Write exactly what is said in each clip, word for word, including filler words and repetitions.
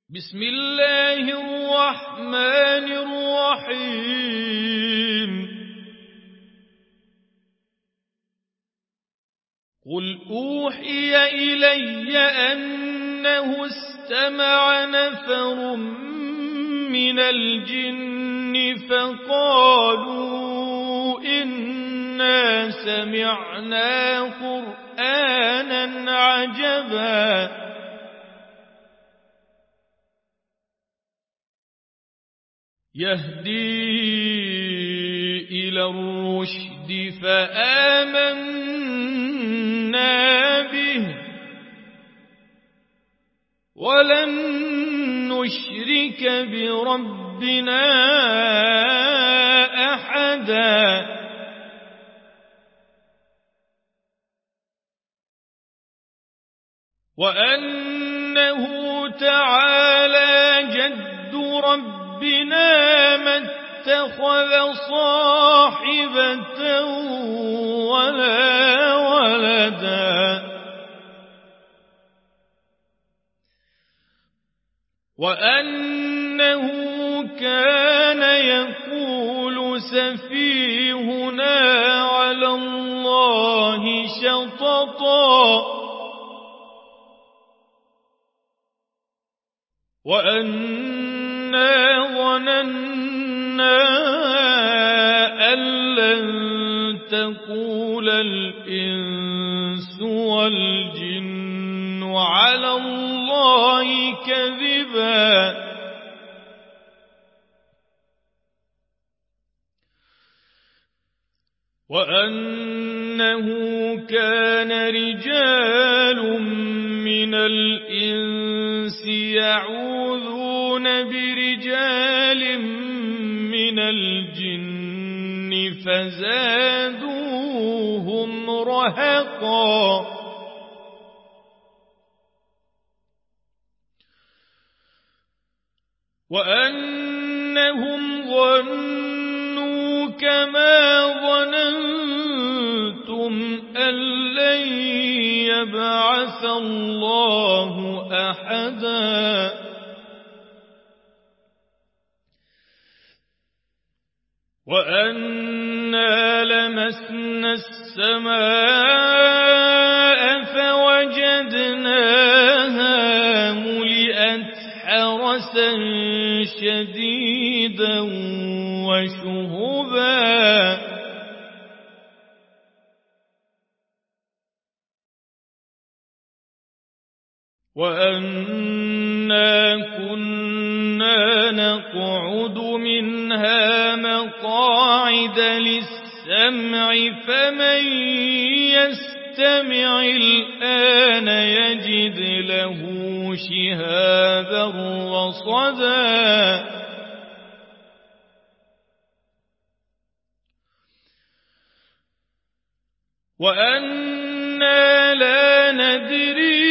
بسم الله الرحمن الرحيم قل أوحي إلي أنه استمع نفر من الجن فقالوا إنا سمعنا قرآنا عجبا يهدي إلى الرشد فآمنا به ولن نشرك بربنا أحدا وأنه تعالى جد ربنا ربنا ما اتخذ صاحبة ولا ولدا وأنه كان يقول سفيهنا على الله شططا وأنا ظننا أن لن تقول الإنس والجن على الله كذبا وأنه كان رجال من الإنس يعوذون برجال من الجن فزادوهم رهقا وأنهم ظنوا كما ظننتم أن لن يبعث الله أحدا وأنا لمسنا السماء فوجدناها ملئت حرسا شديدا وشهبا وأنا كنا نقعد منها مقاعد للسمع فمن يستمع الآن يجد له شهابا رصدا وأنا لا ندري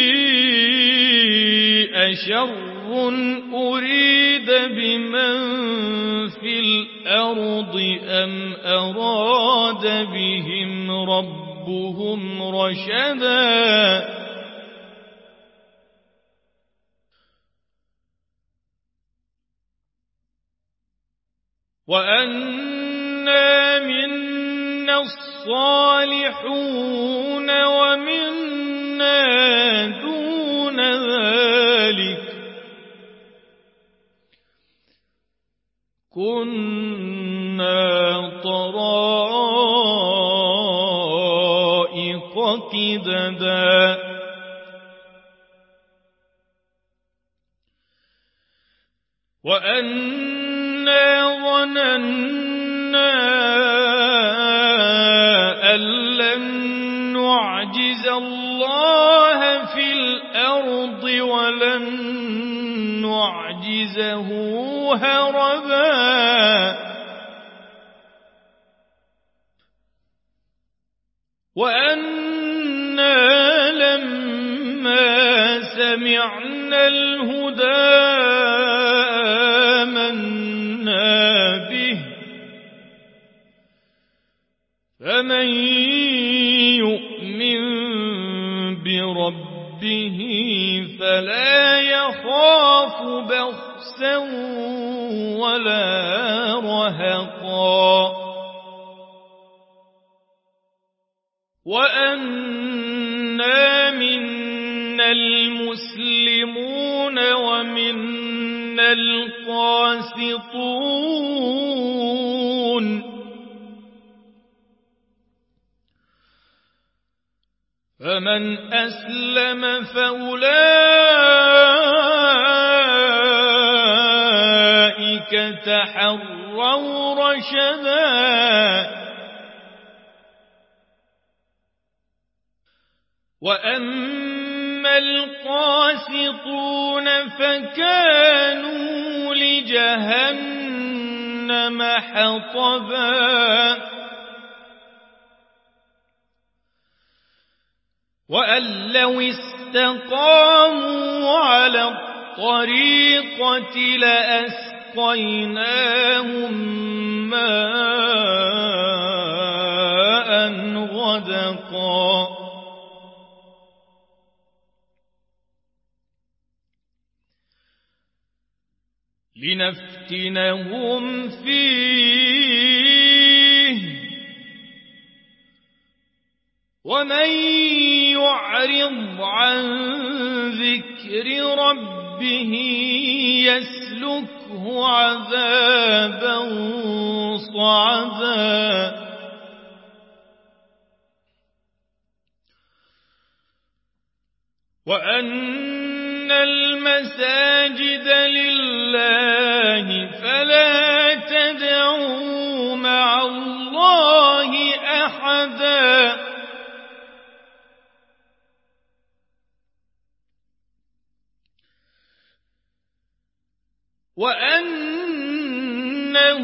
أشر أريد بمن في الأرض أم أراد بهم ربهم رشدا وأنا منا الصالحون ومنا دون ذلك كنا طرائق قددا وأنا ظننا أن لن نعجز الله في الأرض ولن نعجزه هربا وأنا لما سمعنا الهدى آمنا به فمن يؤمن بربه فلا يخاف بأسا ولا رهقا وأنا منا المسلمون ومنا القاسطون فمن أسلم فأولئك تحروا رشدا وأما القاسطون فكانوا لجهنم حطبا وأن لو استقاموا على الطريقة لأسقيناهم ماء غدقا لنفتنهم فيه ومن يعرض عن ذكر ربه يسلكه عذابا صعدا وأن المساجد لله فلا تدعوا مع الله أحدا وأنه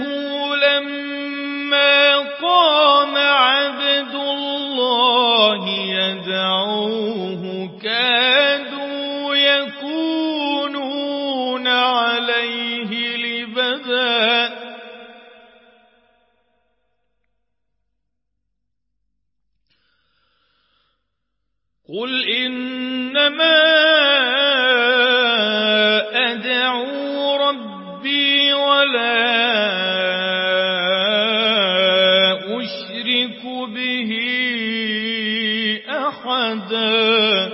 لما قام عبد الله يدعوه كادوا يكونون عليه لبدا قل إنما أدعو ربي ولا أشرك به أحدا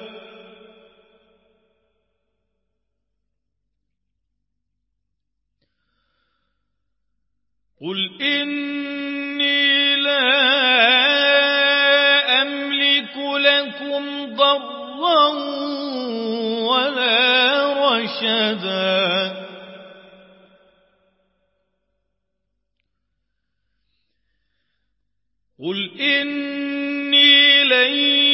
قل إني لا أملك لكم ضرا ولا رشدا قل إني لن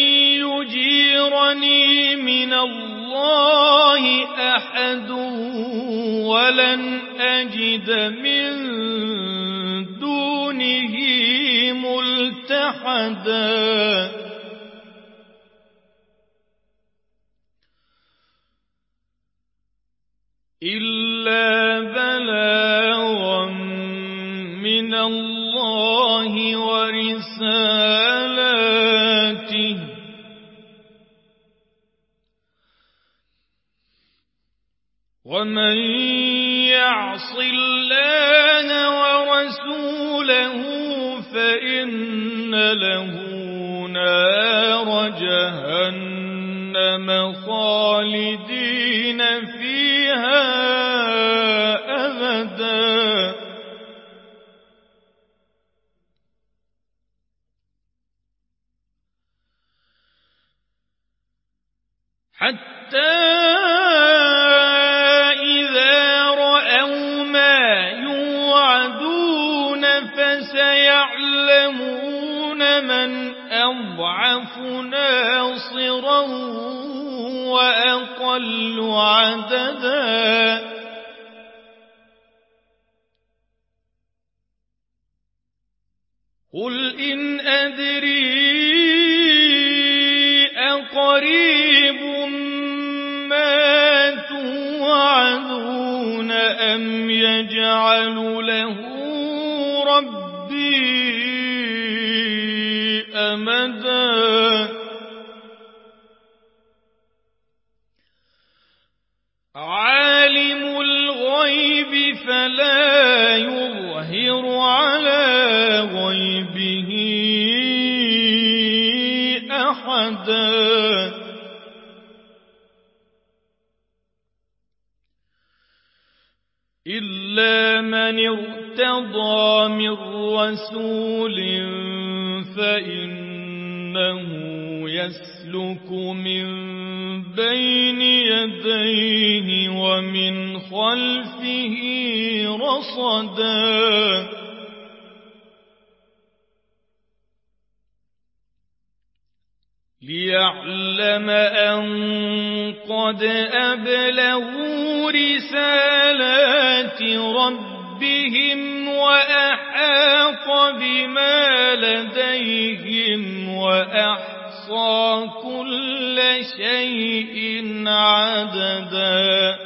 يجيرني من الله أحد ولن أجد من دونه ملتحدا إلا بلاغا من الله ورسالاته ومن يعص الله ورسوله فإن له نار جهنم خالدين فيها أبدا حتى إذا رأوا ما يوعدون فسيعلمون من أضعف ناصرا وأقل عددا قل إن أدري أقريب ما توعدون أم يجعل له ربي أمدا عالم إلا من ارتضى من رسول فإنه يسلك من بين يديه ومن خلفه رصدا ليعلم أن قد أبلغوا رسالات ربهم وأحاط بما لديهم وأحصى كل شيء عددا